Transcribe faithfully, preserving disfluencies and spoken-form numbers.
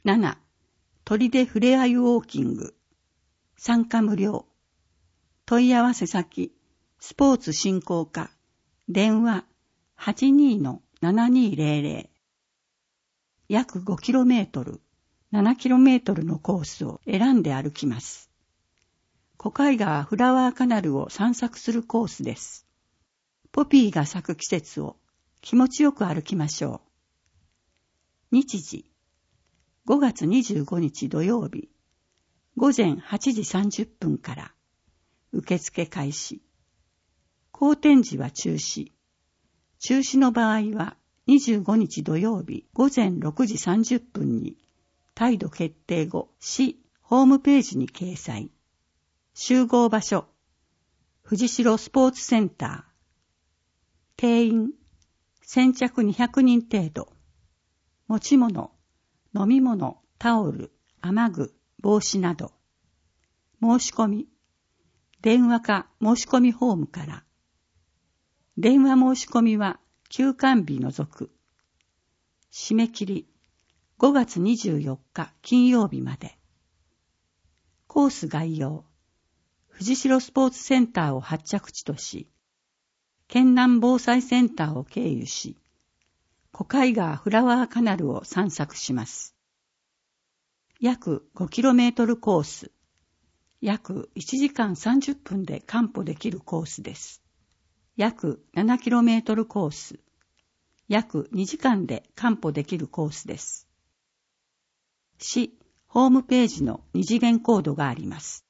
なな. 砦ふれあいウォーキング。参加無料。問い合わせ先、スポーツ振興課。電話 はちにーのななにーぜろぜろ。約 ごキロメートル、ななキロメートルのコースを選んで歩きます。小海川フラワーカナルを散策するコースです。ポピーが咲く季節を気持ちよく歩きましょう。日時、ごがつにじゅうごにち土曜日、ごぜんはちじさんじゅっぷんから、受付開始。後展時は中止。中止の場合はにじゅうごにち土曜日ごぜんろくじさんじゅっぷんに態度決定後、市ホームページに掲載。集合場所、藤代スポーツセンター。定員、先着にひゃくにん程度。持ち物、飲み物、タオル、雨具、帽子など。申し込み、電話か申し込みフォームから。電話申し込みは休館日除く。締め切り、ごがつにじゅうよっか金曜日まで。コース概要、藤代スポーツセンターを発着地とし、県南防災センターを経由し、小海川フラワーカナルを散策します。約 ごキロメートル コース、約いちじかんさんじゅっぷんで完歩できるコースです。約 ななキロメートル コース、約にじかんで完歩できるコースです。市ホームページの二次元コードがあります。